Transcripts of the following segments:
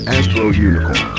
Astro Unicorn.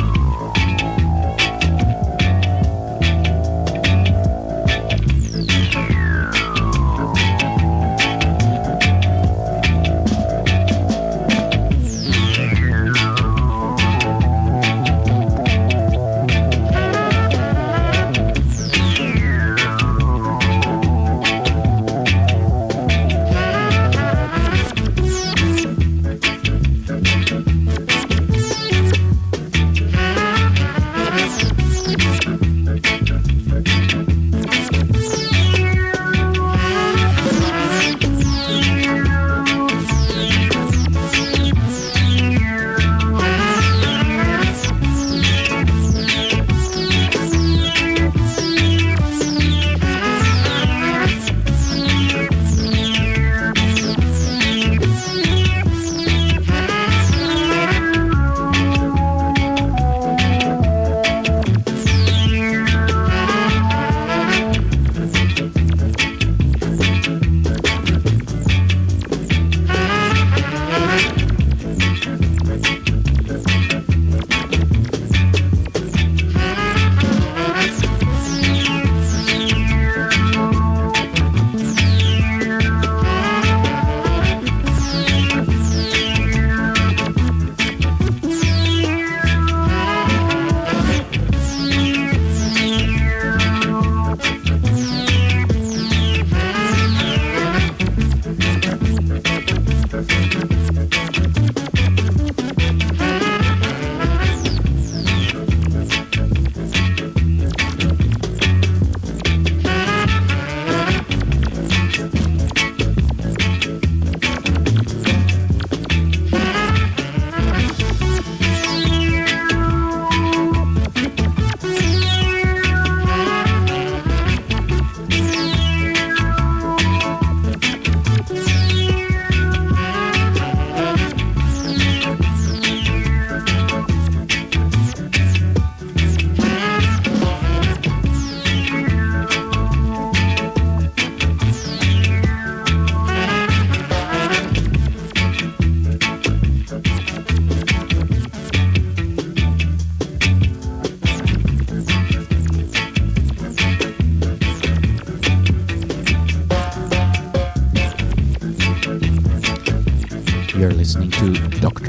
You're listening to Dr.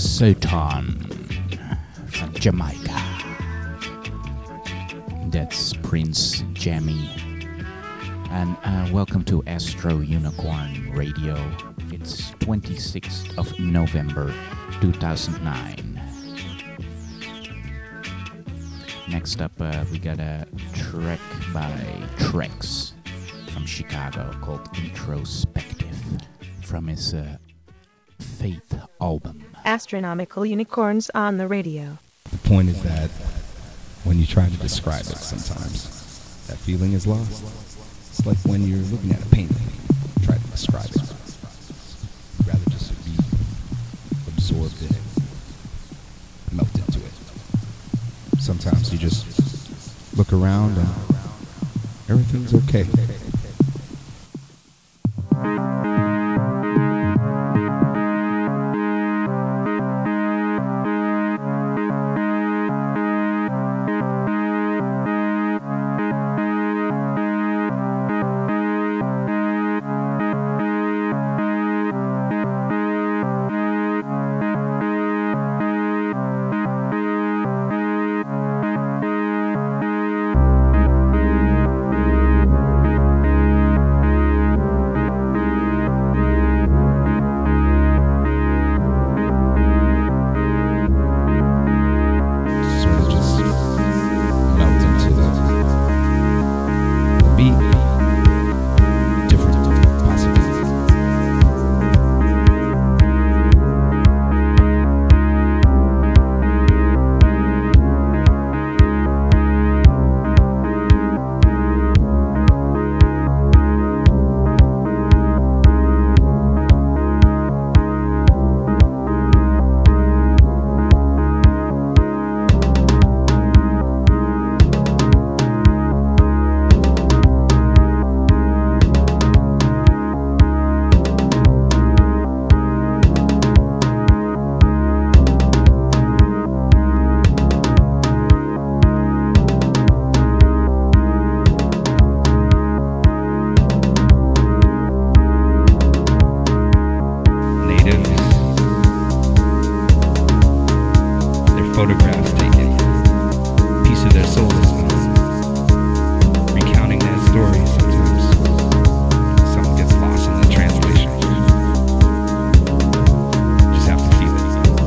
Soton from Jamaica. That's Prince Jammy. And welcome to Astro Unicorn Radio. It's 26th of November 2009. Next up, we got a track by Trex from Chicago called Introspective from his Faith album. Astronomical Unicorns on the radio. The point is that when you try to describe it sometimes, that feeling is lost. It's like when you're looking at a painting, you try to describe it. You'd rather just be absorbed in it, melt into it. Sometimes you just look around and everything's okay. photographs taken, a piece of their soul is gone. Recounting that story, sometimes something gets lost in the translation. Just have to feel it.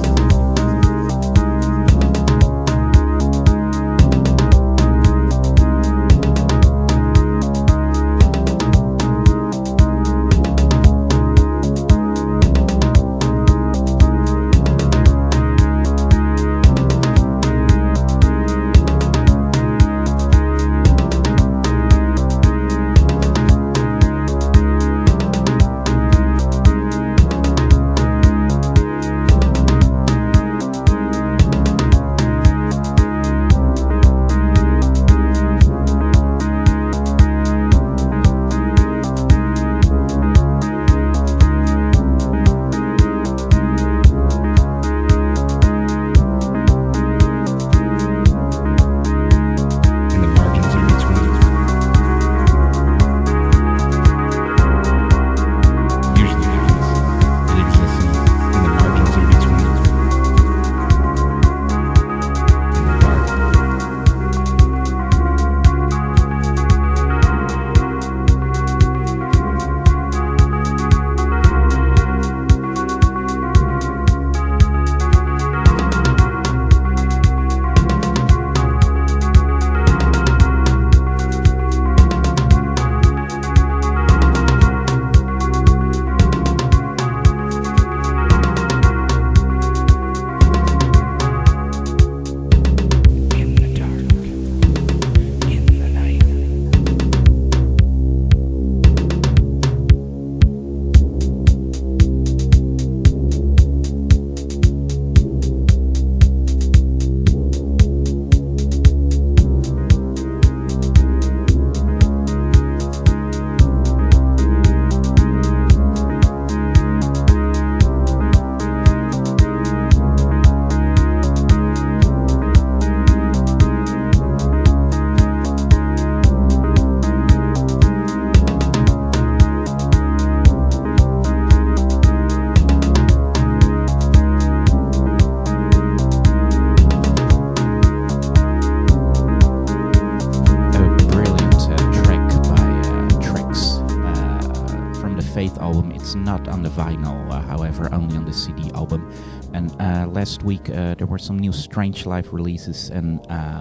Not on the vinyl, however, only on the CD album. And last week there were some new Strange Life releases, and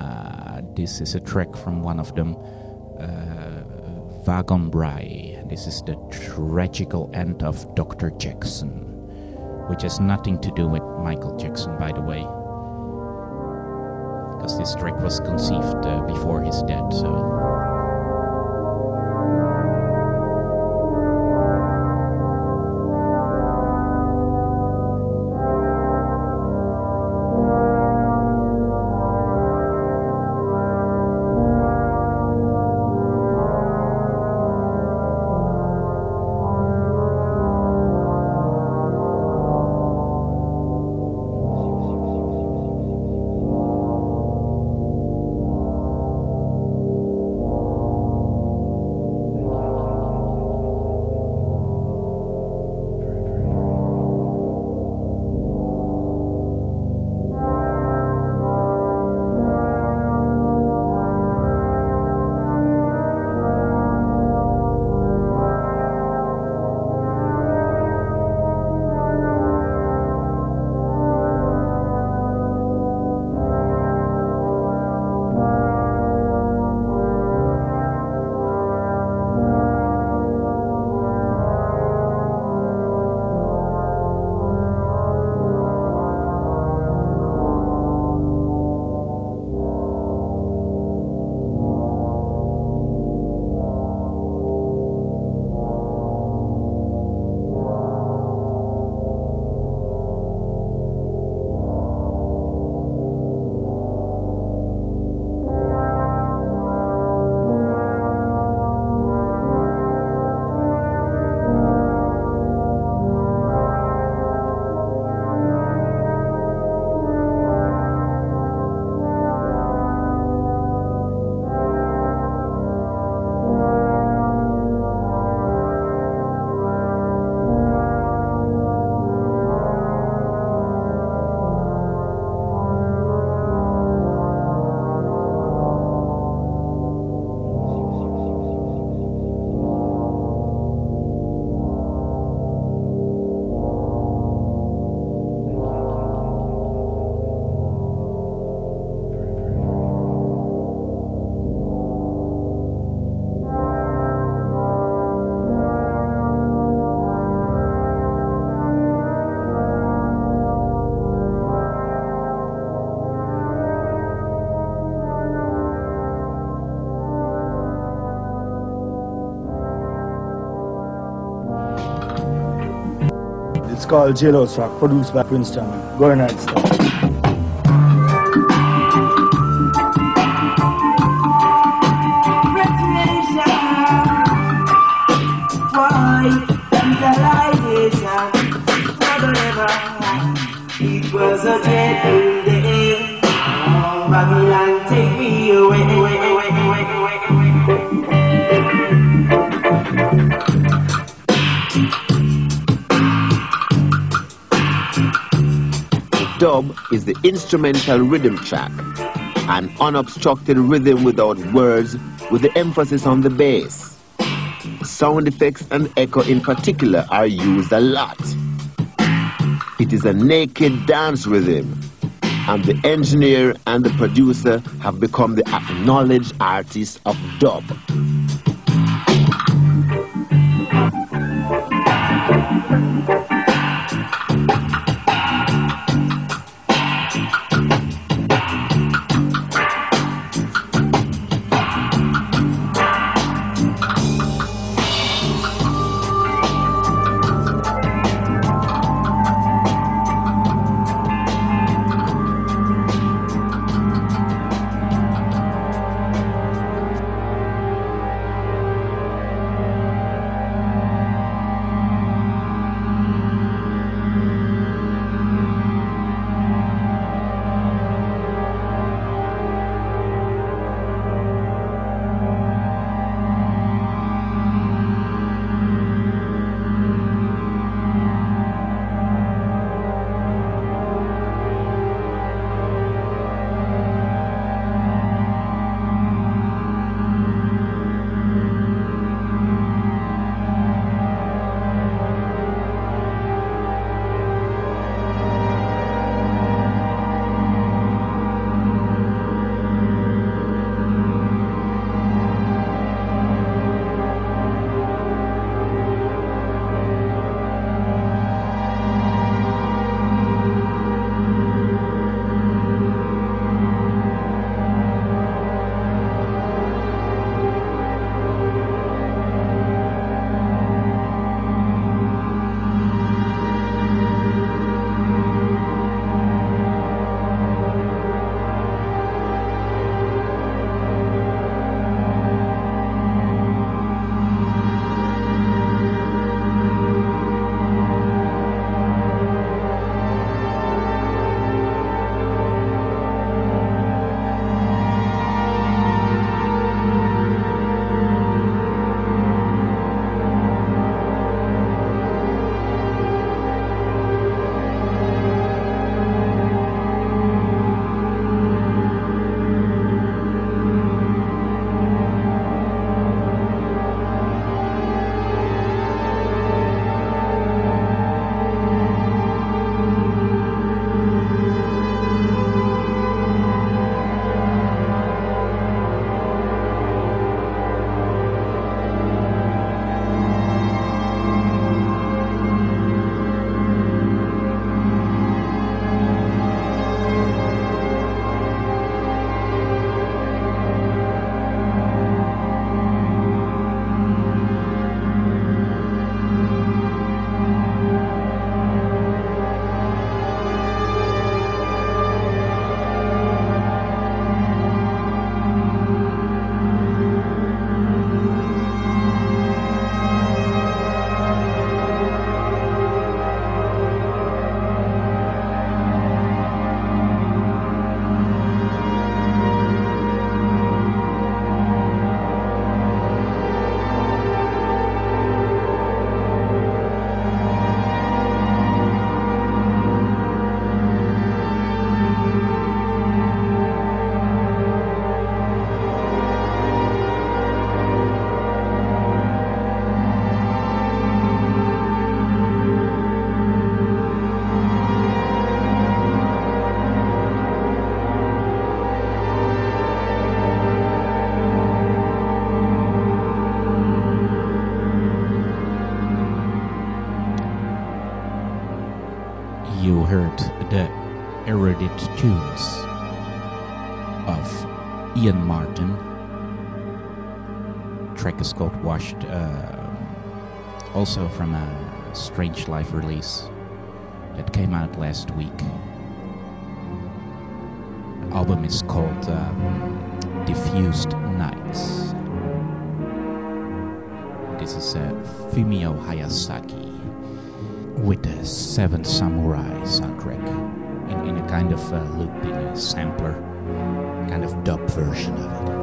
this is a track from one of them, Vagon Brai. This is the tragical end of Dr. Jackson, which has nothing to do with Michael Jackson, by the way, because this track was conceived before his death, so... It's called Jailhouse Rock, produced by Princeton. Go ahead, start. It was a dreadful day. Babylon, take me away. Dub is the instrumental rhythm track, an unobstructed rhythm without words with the emphasis on the bass. Sound effects and echo in particular are used a lot. It is a naked dance rhythm, and the engineer and the producer have become the acknowledged artists of dub. You heard the erudite tunes of Ian Martin. Track is called Washed, also from a Strange Life release that came out last week. The album is called Diffused Nights. This is Fumio Hayasaki with the Seven Samurai soundtrack in a kind of loop, in a sampler, kind of dub version of it.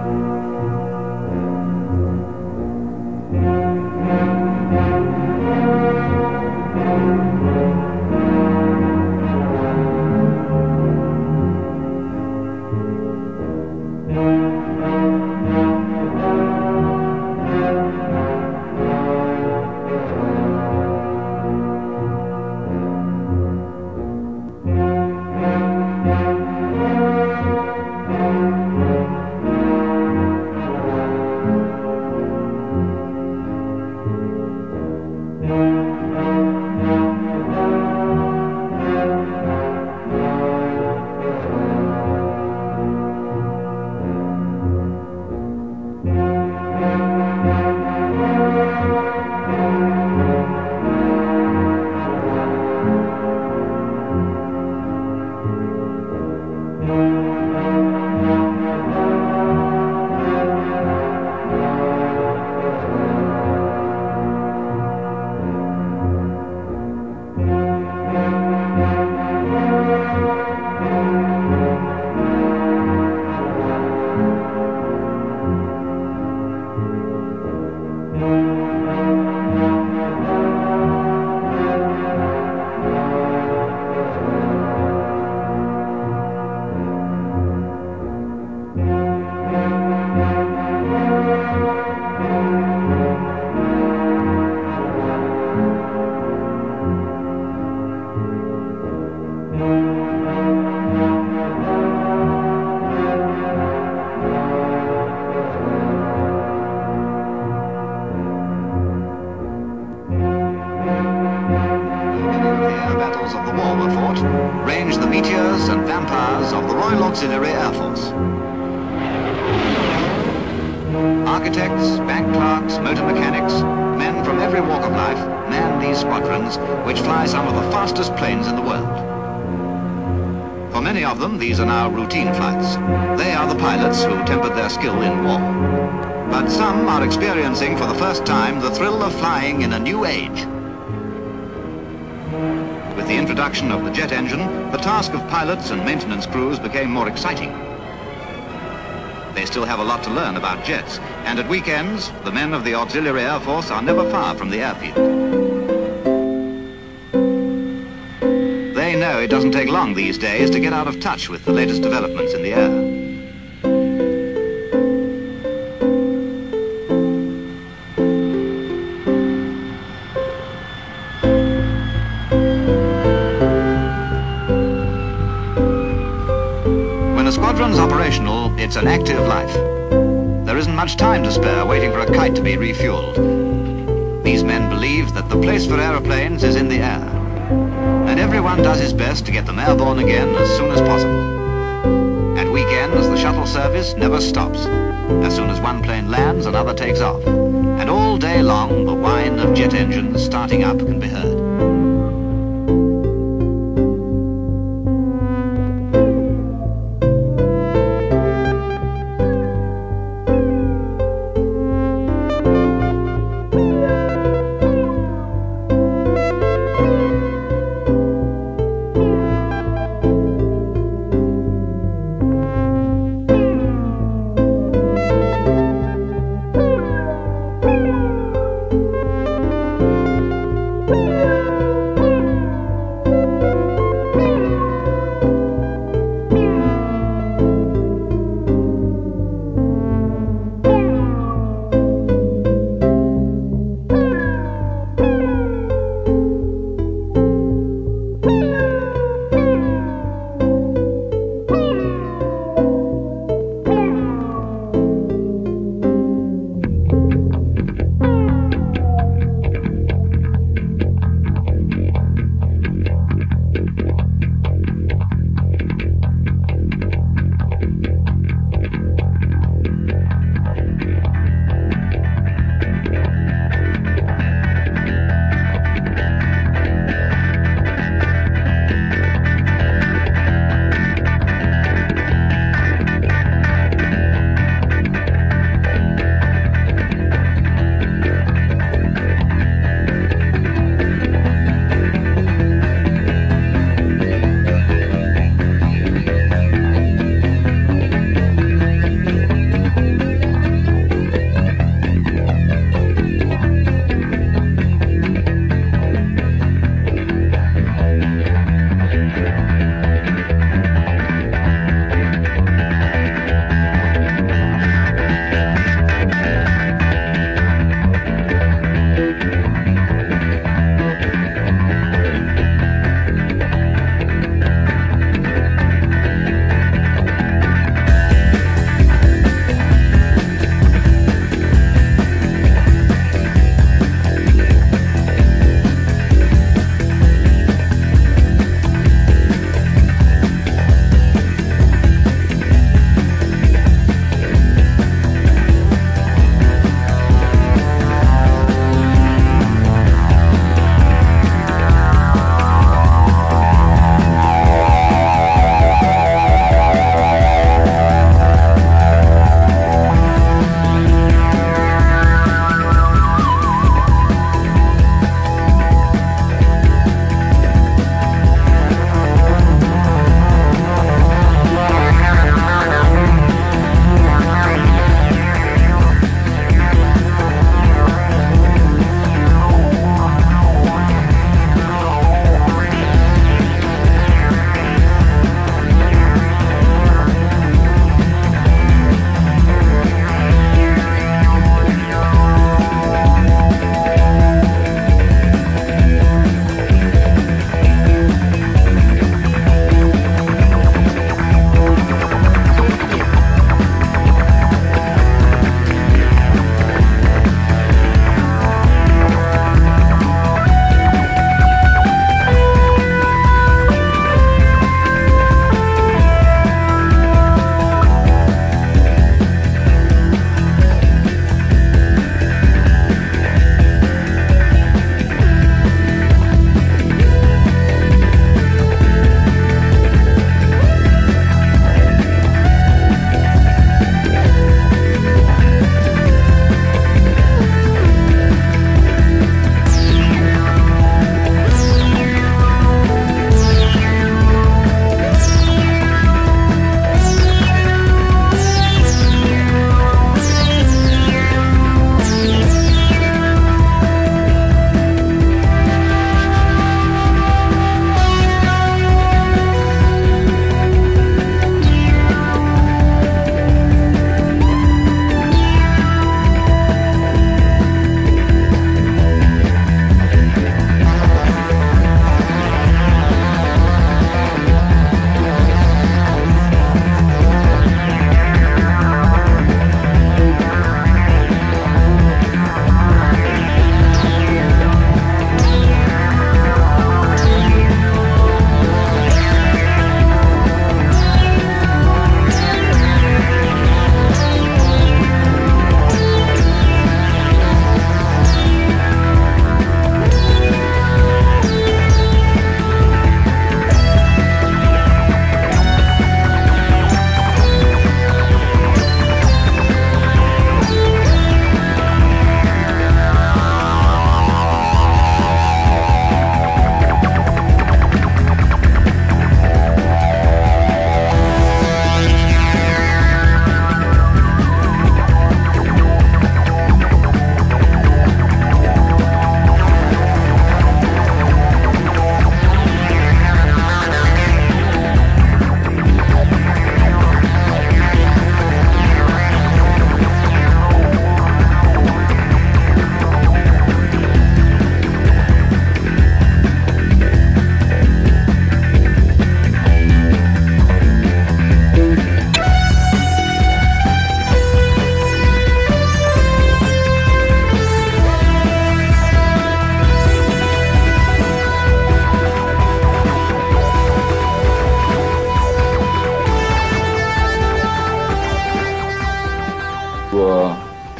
Auxiliary Air Force. Architects, bank clerks, motor mechanics, men from every walk of life man these squadrons which fly some of the fastest planes in the world. For many of them, these are now routine flights. They are the pilots who tempered their skill in war. But some are experiencing for the first time the thrill of flying in a new age. With the introduction of the jet engine, the task of pilots and maintenance crews became more exciting. They still have a lot to learn about jets, and at weekends, the men of the Auxiliary Air Force are never far from the airfield. They know it doesn't take long these days to get out of touch with the latest developments in the air. Operational, it's an active life. There isn't much time to spare waiting for a kite to be refueled. These men believe that the place for aeroplanes is in the air, and everyone does his best to get them airborne again as soon as possible. At weekends, the shuttle service never stops. As soon as one plane lands, another takes off, and all day long, the whine of jet engines starting up can be heard. Yeah.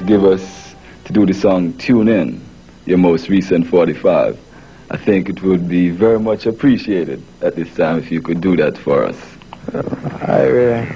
give us to do the song Tune In, your most recent 45. I think it would be very much appreciated at this time if you could do that for us. I really,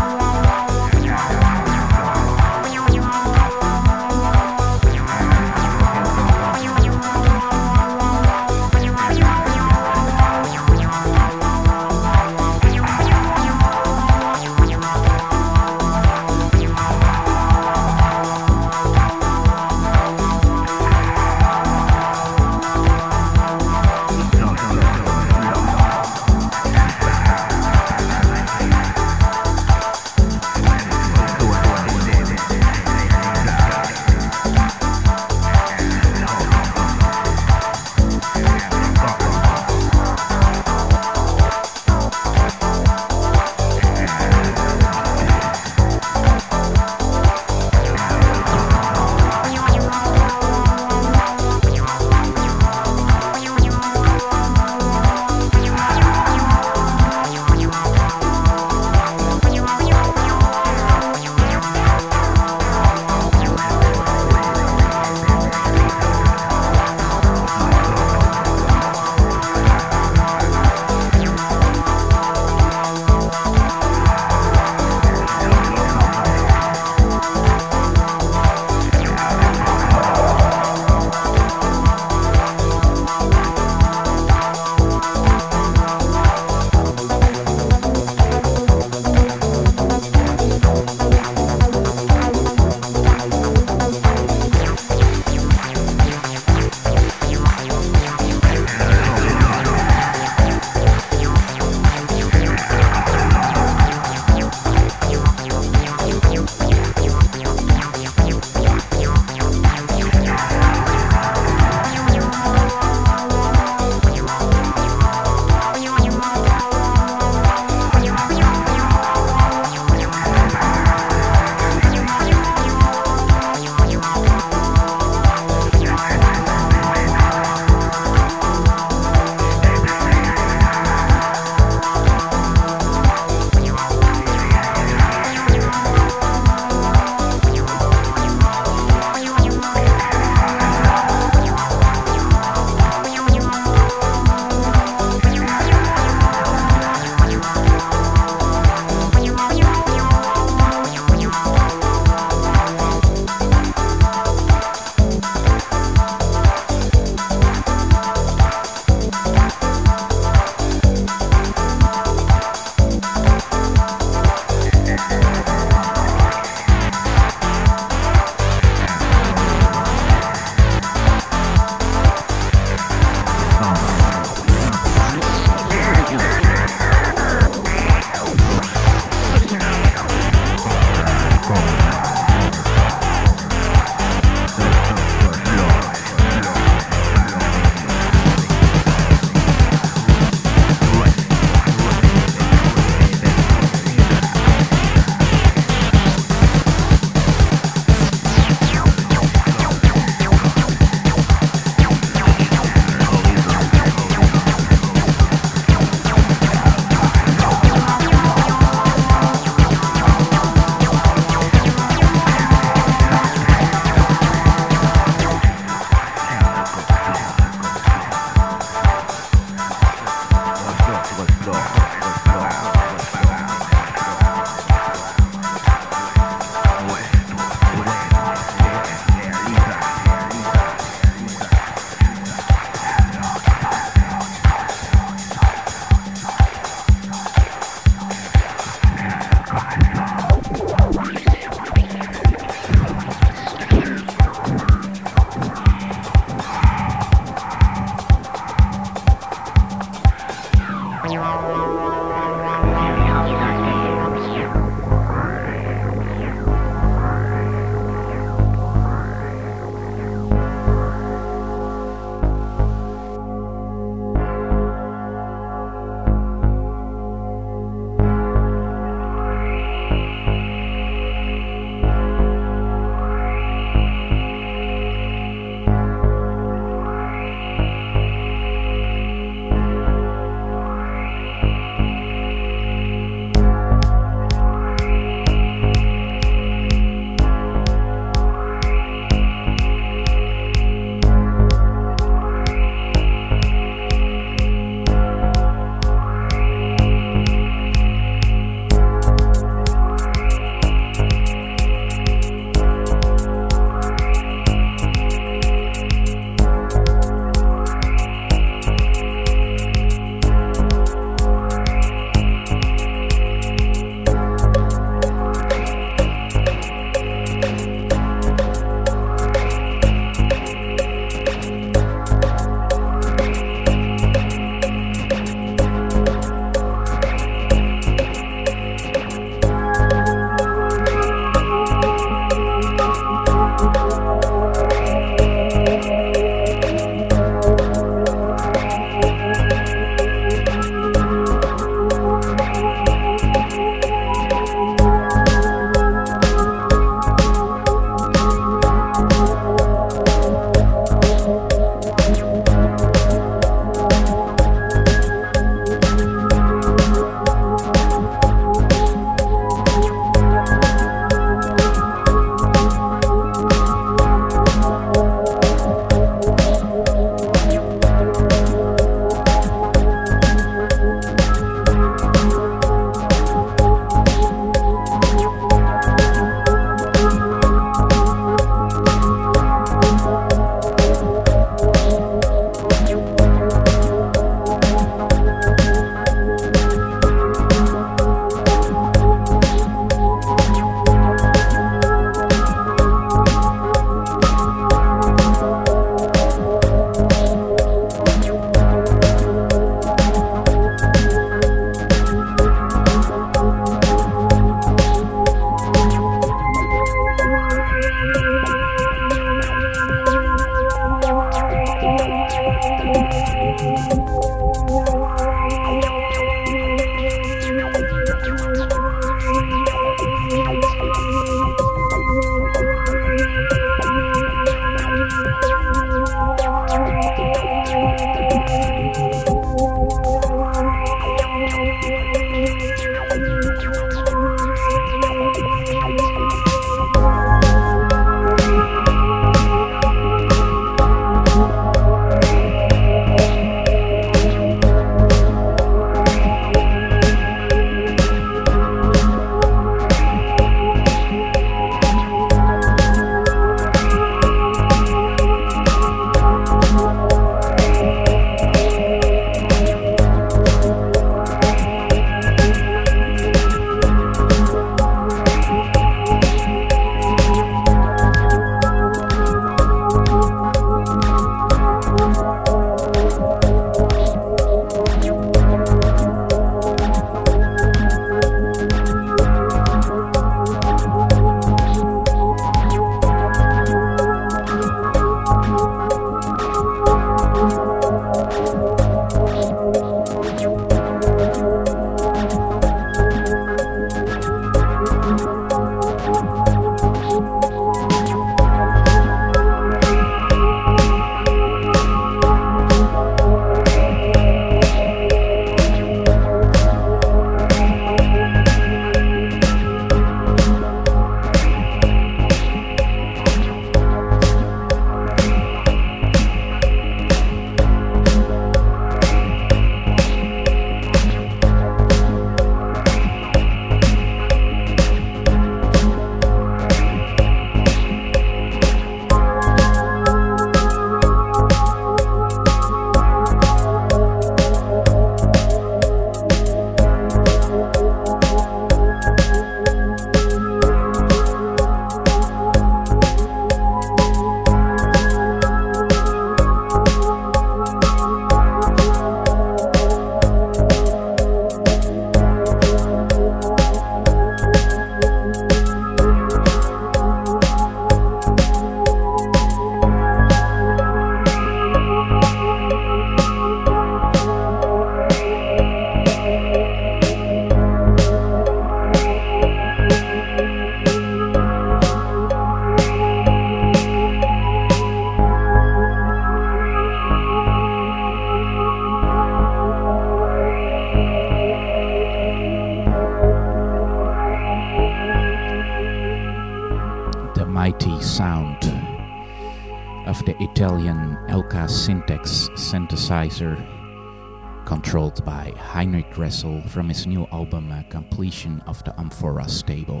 mighty sound of the Italian Elka Syntax synthesizer, controlled by Heinrich Dressel from his new album Completion of the Amphora Stable.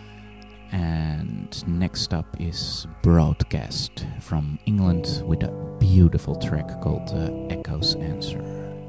And next up is Broadcast from England with a beautiful track called Echo's Answer.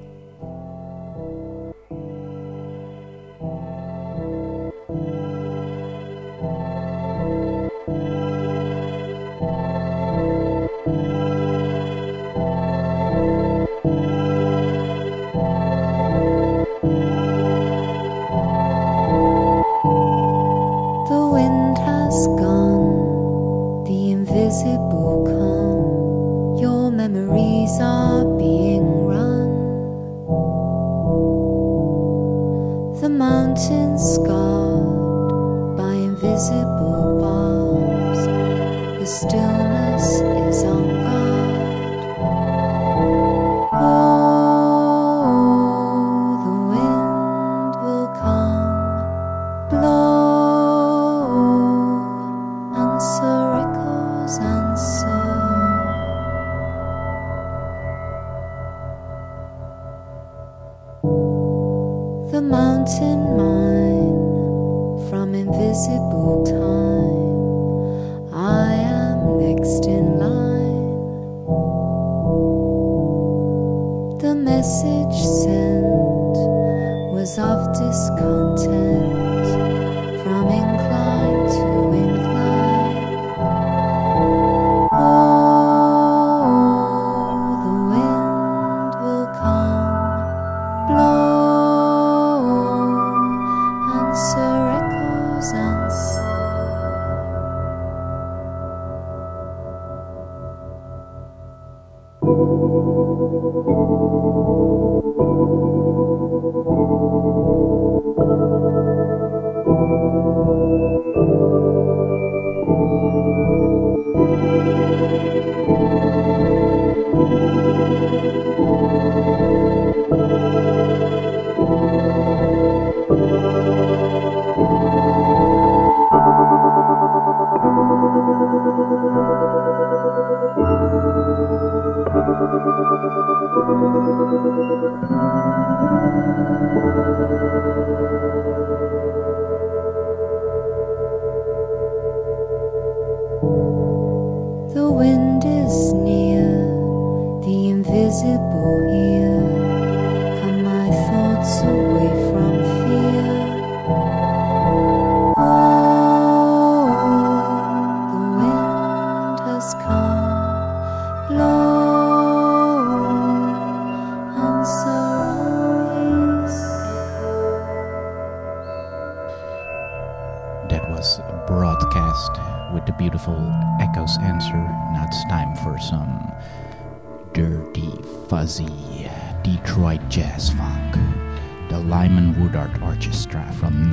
Detroit jazz funk, the Lyman Woodard Orchestra from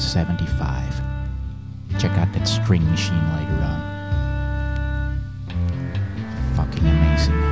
1975. Check out that string machine later on. Fucking amazing.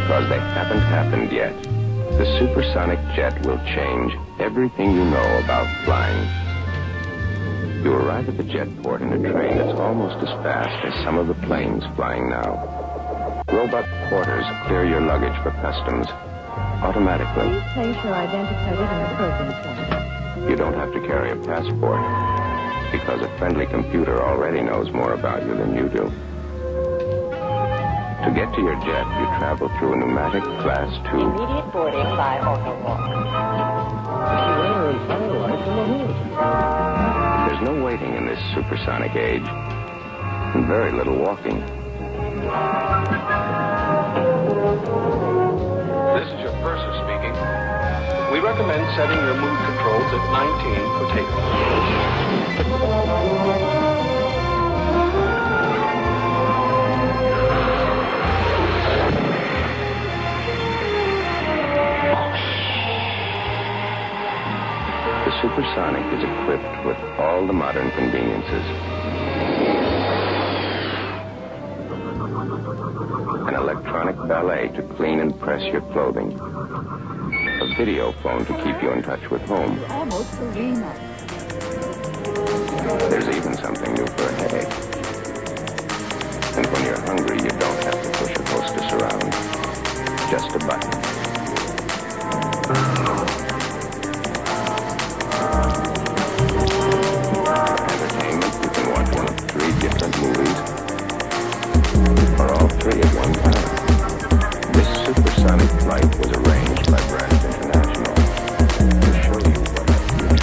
because they haven't happened yet. The supersonic jet will change everything you know about flying. You arrive at the jet port in a train that's almost as fast as some of the planes flying now. Robot porters clear your luggage for customs automatically. Please place your identity card in the program center. You don't have to carry a passport because a friendly computer already knows more about you than you do. To get to your jet, you travel through a pneumatic Class 2. Immediate boarding by Autowalk. There's no waiting in this supersonic age, and very little walking. This is your purser speaking. We recommend setting your mood controls at 19 for takeoff. The supersonic is equipped with all the modern conveniences. An electronic valet to clean and press your clothing. A video phone to keep you in touch with home. Almost arena. There's even something new for a headache. And when you're hungry, you don't have to push a hostess around. Just a button. Entertainment, you can watch one of 3 different movies, or all 3 at one time. This supersonic flight was arranged by Brandt International to show you what our future is.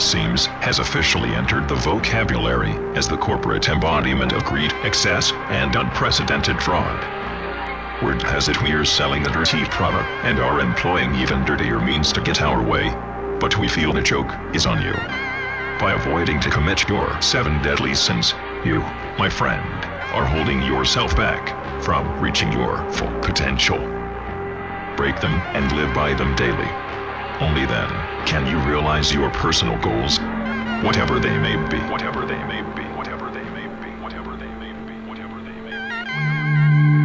seems, has officially entered the vocabulary as the corporate embodiment of greed, excess, and unprecedented fraud. Word has it we're selling the dirty product and are employing even dirtier means to get our way. But we feel the joke is on you. By avoiding to commit your 7 deadly sins, you, my friend, are holding yourself back from reaching your full potential. Break them and live by them daily. Only then can you realize your personal goals, whatever they may be, whatever they may be, whatever they may be, whatever they may be, whatever they may be.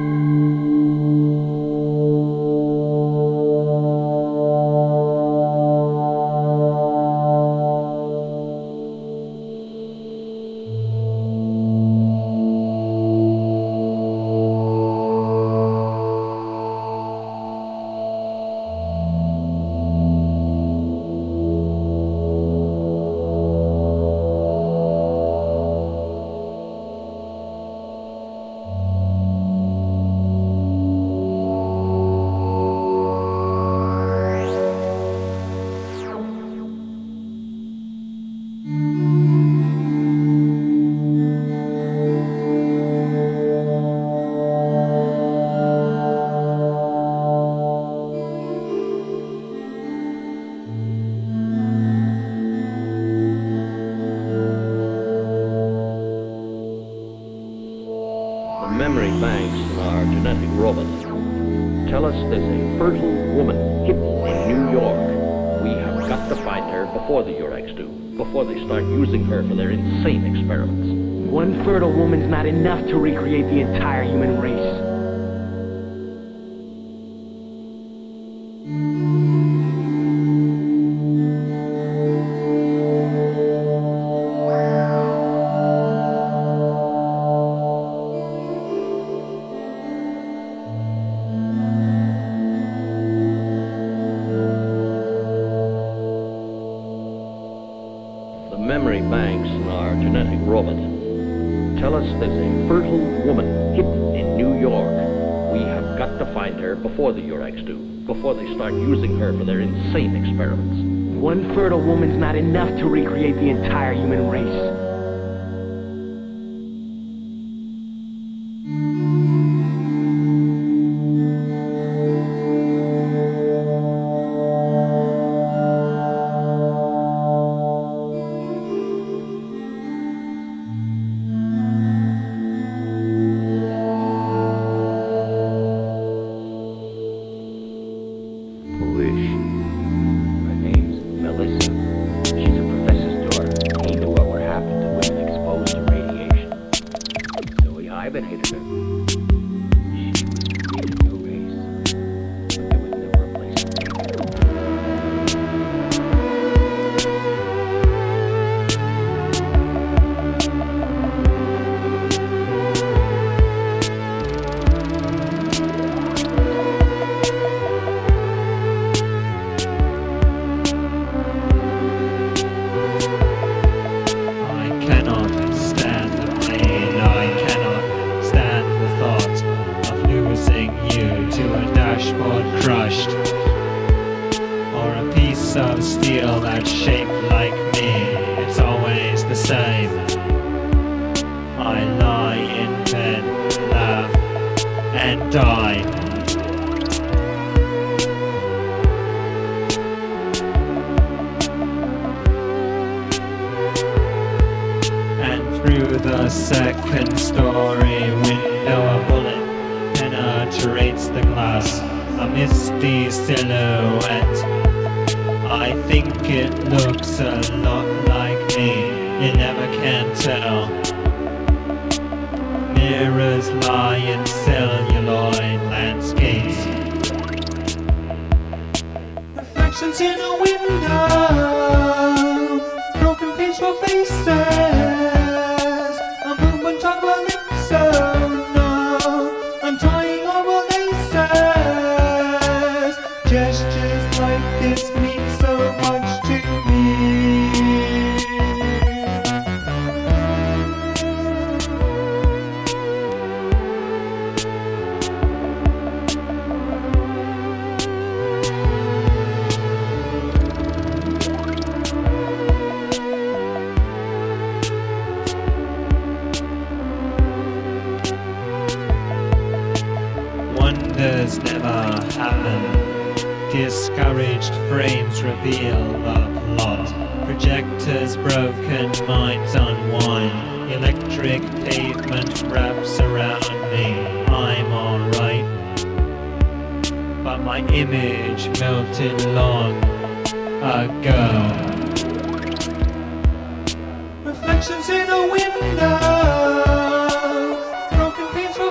Memory banks are genetic robots. Tell us there's a fertile woman hidden in New York. We have got to find her before the Urex do, before they start using her for their insane experiments. One fertile woman's not enough to recreate the entire human race. Memory banks are genetic robots. Tell us there's a fertile woman hidden in New York. We have got to find her before the Urex do, before they start using her for their insane experiments. One fertile woman's not enough to recreate the entire human race. Of steel that's shaped like me, it's always the same. I lie in bed, laugh and die. And through the second story window a bullet penetrates the glass, a misty silhouette. I think it looks a lot like me, you never can tell. Mirrors lie in celluloid landscapes. Reflections in a window, broken peaceful faces, a movement of a lips, oh no, I'm trying over laces. Gestures like this mean so much to me. happen. Discouraged frames reveal the plot. Projectors broken, minds unwind. Electric pavement wraps around me. I'm alright, but my image melted long ago. Reflections in a window, broken peaceful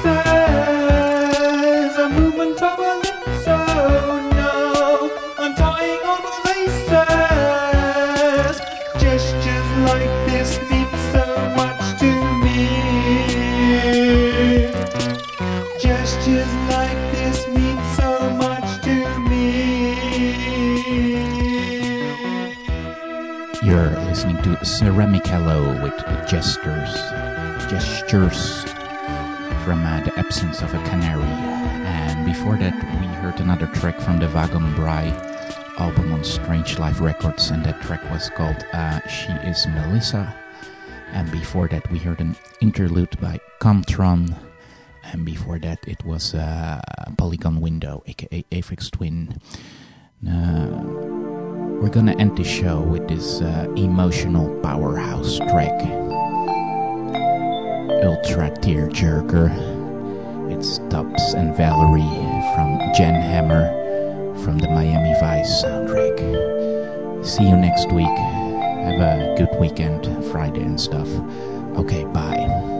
faces, a movement of a lips. Oh no, I'm tying on the laces. Gestures like this mean so much to me. Gestures like this mean so much to me. You're listening to Ceramic Hello with Gestures from The Absence of a Canary. And before that we heard another track from the Wagon Braai album on Strange Life Records, and that track was called She Is Melissa. And before that we heard an interlude by Comtron, and before that it was Polygon Window, aka Aphex Twin. We're gonna end the show with this emotional powerhouse track, ultra tearjerker. It's Tubbs and Valerie from Jen Hammer from the Miami Vice soundtrack. See you next week. Have a good weekend, Friday and stuff. Okay, bye.